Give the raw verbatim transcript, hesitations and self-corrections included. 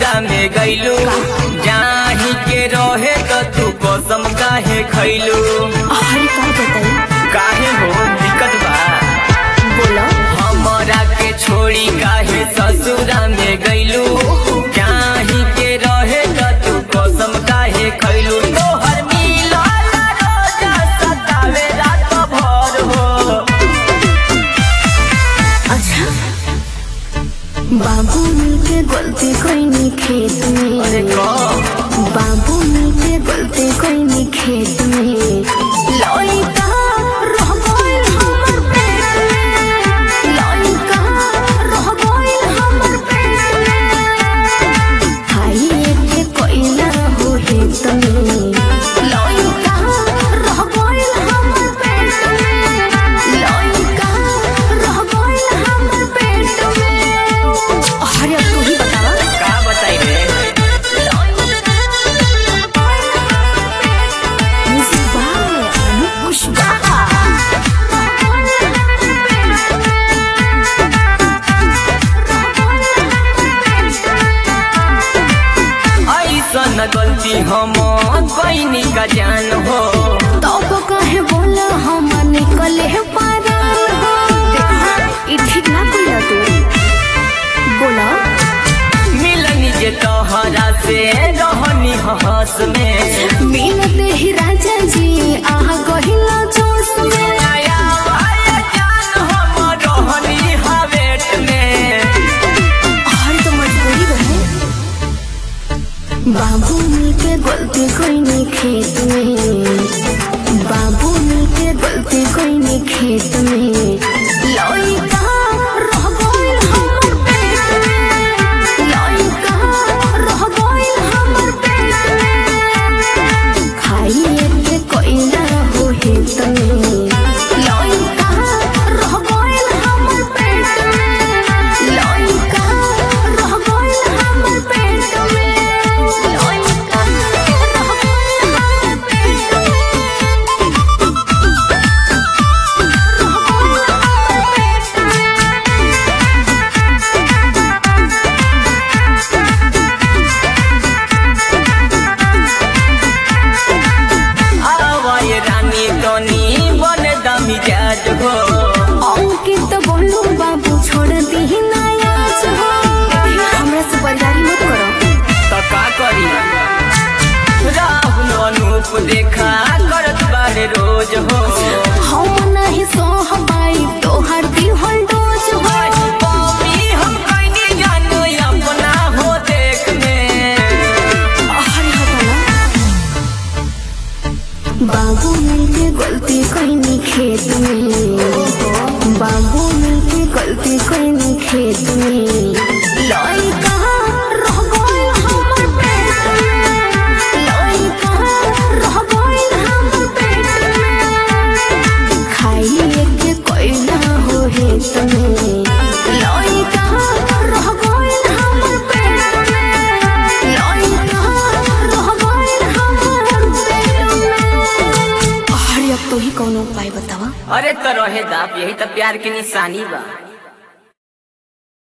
ससुरा में गईलू जाही के रहे तो तू कसम काहे खैलू। अरे का बताई काहे हो दिक्कत बा बोला। हमरा के छोड़ी काहे ससुरा में गईलू जाही के रहे तो तू कसम काहे खैलू। तोहर मिलल रोजा सतावे रात भर हो। अच्छा बाबू मिलके गलती कोई नहीं खेत में। अरे बाबू मिलके गलती कोई नहीं खेत में। लइका रह गइल हमर पेट में। लइका रह गइल हमर पेट में। खाइए के कोइला हो हेत में। लइका रह गइल हमर पेट में। लइका रह गइल हमर पेट में। अरे तू ही बतावा का बताई रे। ऐसन गलती हम कैनी का जान हो। तब कहे बोला हम निकले पारान हो। ई ठीक ना कइला तू बोला। मिलनी जे तोहरा से रहनी हंस में। मिलते ही राजा जी आह गहिला जोश में। आया आया जान हम रहनी हवेट में। हर तो मजबूरी रहे। बाबू मिलके गलती कोई नहीं खेत में। बाबू मिलके गलती कोई नहीं खेत में। लइका रह गइल हमर पेट में। लइका रह गइल हमर पेट में। खाइए के कोइला हो हेत में। लइका रह गइल हमर पेट में। लइका रह गइल हमर पेट में। लइका रह गइल हमर पेट आवाए रानी तनी बन दामी जाज हो। अंकित बोलू बाबू छोड़ दी नायाज हो। हमरा से बरियारी मत करो। तो का करी राहुल अनूप देखा करत बारे रोज हो। हम नहीं सोह पाई तोहर दिहल डोज हो। मम्मी हम कैनी जानो अपना हो देख में। अरे हटना। बाबू मिलके गलती कोई नहीं खेत में। बाबू मिलके गलती कोई नहीं खेत में। लइका रह गइल हमर पेट में। लइका रह गइल हमर पेट में। खाइए के कोइला हो हेत में। लइका रह गइल हमर पेट में। लइका रह गइल हमर पेट में। अरे अब तो ही कौनो उपाय बतावा। अरे तो रहे दाप यही तो प्यार की निशानी बा।